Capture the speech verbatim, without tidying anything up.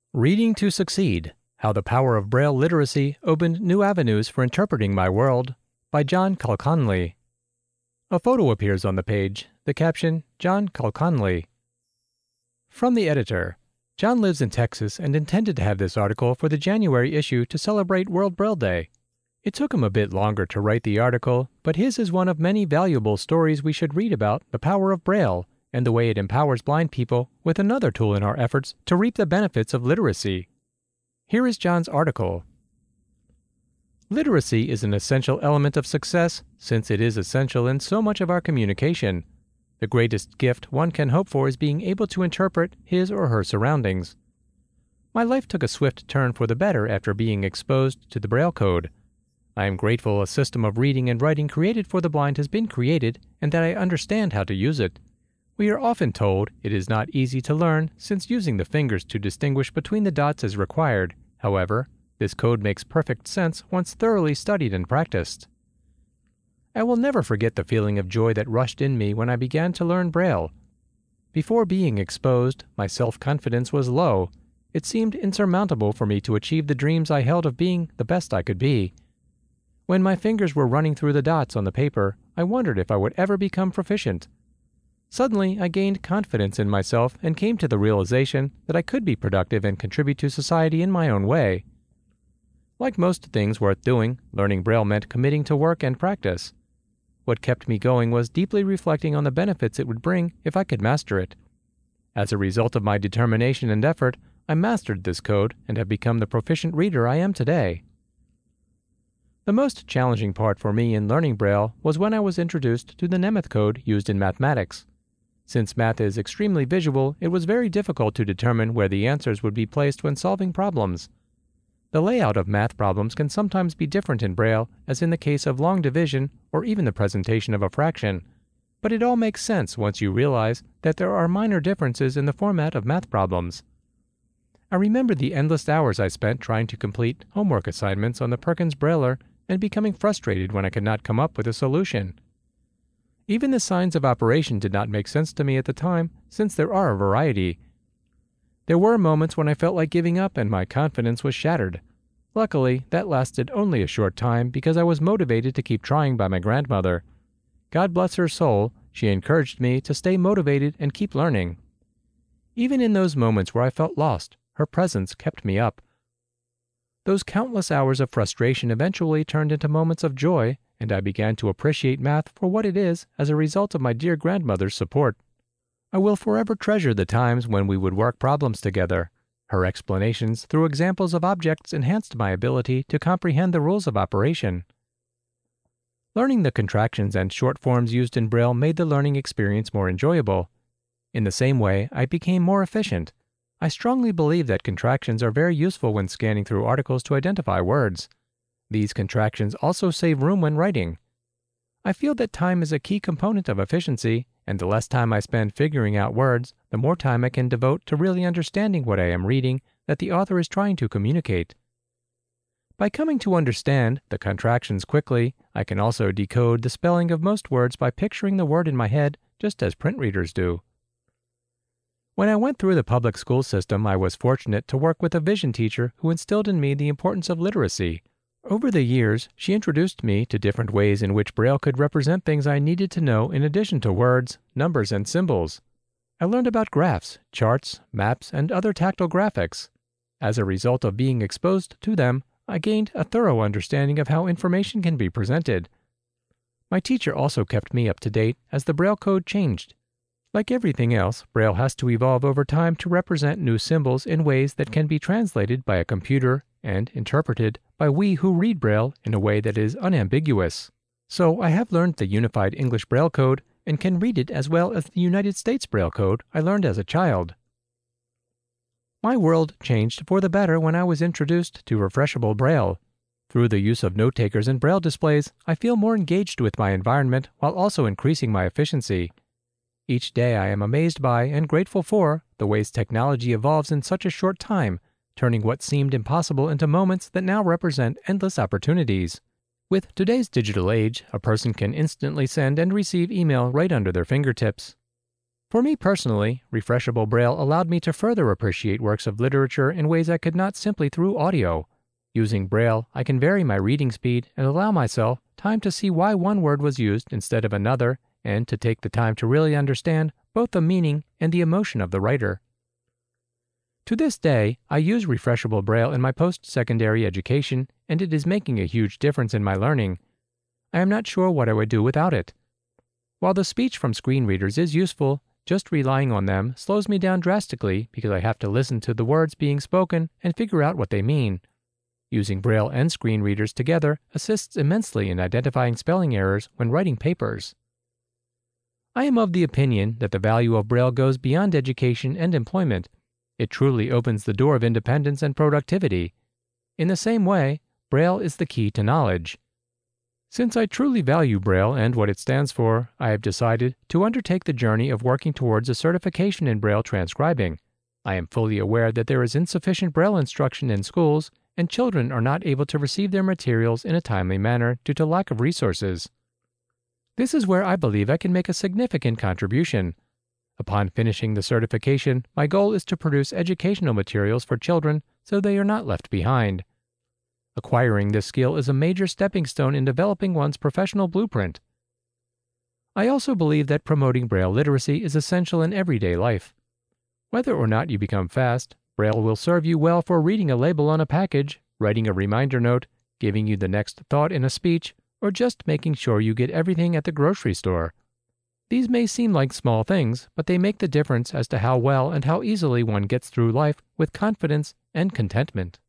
Reading to Succeed: How the Power of Braille Literacy Opened New Avenues for Interpreting My World by John Colconley. A photo appears on the page, the caption, John Colconley. From the editor. John lives in Texas and intended to have this article for the January issue to celebrate World Braille Day. It took him a bit longer to write the article, but his is one of many valuable stories we should read about the power of Braille and the way it empowers blind people with another tool in our efforts to reap the benefits of literacy. Here is John's article. Literacy is an essential element of success since it is essential in so much of our communication. The greatest gift one can hope for is being able to interpret his or her surroundings. My life took a swift turn for the better after being exposed to the Braille code. I am grateful a system of reading and writing created for the blind has been created and that I understand how to use it. We are often told it is not easy to learn since using the fingers to distinguish between the dots is required. However, this code makes perfect sense once thoroughly studied and practiced. I will never forget the feeling of joy that rushed in me when I began to learn Braille. Before being exposed, my self-confidence was low. It seemed insurmountable for me to achieve the dreams I held of being the best I could be. When my fingers were running through the dots on the paper, I wondered if I would ever become proficient. Suddenly, I gained confidence in myself and came to the realization that I could be productive and contribute to society in my own way. Like most things worth doing, learning Braille meant committing to work and practice. What kept me going was deeply reflecting on the benefits it would bring if I could master it. As a result of my determination and effort, I mastered this code and have become the proficient reader I am today. The most challenging part for me in learning Braille was when I was introduced to the Nemeth code used in mathematics. Since math is extremely visual, it was very difficult to determine where the answers would be placed when solving problems. The layout of math problems can sometimes be different in Braille, as in the case of long division or even the presentation of a fraction, but it all makes sense once you realize that there are minor differences in the format of math problems. I remember the endless hours I spent trying to complete homework assignments on the Perkins Brailler and becoming frustrated when I could not come up with a solution. Even the signs of operation did not make sense to me at the time, since there are a variety. There were moments when I felt like giving up and my confidence was shattered. Luckily, that lasted only a short time because I was motivated to keep trying by my grandmother. God bless her soul, she encouraged me to stay motivated and keep learning. Even in those moments where I felt lost, her presence kept me up. Those countless hours of frustration eventually turned into moments of joy, and I began to appreciate math for what it is as a result of my dear grandmother's support. I will forever treasure the times when we would work problems together. Her explanations through examples of objects enhanced my ability to comprehend the rules of operation. Learning the contractions and short forms used in Braille made the learning experience more enjoyable. In the same way, I became more efficient. I strongly believe that contractions are very useful when scanning through articles to identify words. These contractions also save room when writing. I feel that time is a key component of efficiency, and the less time I spend figuring out words, the more time I can devote to really understanding what I am reading that the author is trying to communicate. By coming to understand the contractions quickly, I can also decode the spelling of most words by picturing the word in my head just as print readers do. When I went through the public school system, I was fortunate to work with a vision teacher who instilled in me the importance of literacy. Over the years, she introduced me to different ways in which Braille could represent things I needed to know in addition to words, numbers, and symbols. I learned about graphs, charts, maps, and other tactile graphics. As a result of being exposed to them, I gained a thorough understanding of how information can be presented. My teacher also kept me up to date as the Braille code changed. Like everything else, Braille has to evolve over time to represent new symbols in ways that can be translated by a computer and interpreted by we who read Braille in a way that is unambiguous. So I have learned the Unified English Braille Code and can read it as well as the United States Braille Code I learned as a child. My world changed for the better when I was introduced to refreshable Braille. Through the use of note-takers and Braille displays, I feel more engaged with my environment while also increasing my efficiency. Each day I am amazed by and grateful for the ways technology evolves in such a short time, turning what seemed impossible into moments that now represent endless opportunities. With today's digital age, a person can instantly send and receive email right under their fingertips. For me personally, Refreshable Braille allowed me to further appreciate works of literature in ways I could not simply through audio. Using Braille, I can vary my reading speed and allow myself time to see why one word was used instead of another, and to take the time to really understand both the meaning and the emotion of the writer. To this day, I use Refreshable Braille in my post-secondary education, and it is making a huge difference in my learning. I am not sure what I would do without it. While the speech from screen readers is useful, just relying on them slows me down drastically because I have to listen to the words being spoken and figure out what they mean. Using Braille and screen readers together assists immensely in identifying spelling errors when writing papers. I am of the opinion that the value of Braille goes beyond education and employment. It truly opens the door of independence and productivity. In the same way, Braille is the key to knowledge. Since I truly value Braille and what it stands for, I have decided to undertake the journey of working towards a certification in Braille transcribing. I am fully aware that there is insufficient Braille instruction in schools, and children are not able to receive their materials in a timely manner due to lack of resources. This is where I believe I can make a significant contribution. Upon finishing the certification, my goal is to produce educational materials for children so they are not left behind. Acquiring this skill is a major stepping stone in developing one's professional blueprint. I also believe that promoting Braille literacy is essential in everyday life. Whether or not you become fast, Braille will serve you well for reading a label on a package, writing a reminder note, giving you the next thought in a speech, or just making sure you get everything at the grocery store. These may seem like small things, but they make the difference as to how well and how easily one gets through life with confidence and contentment.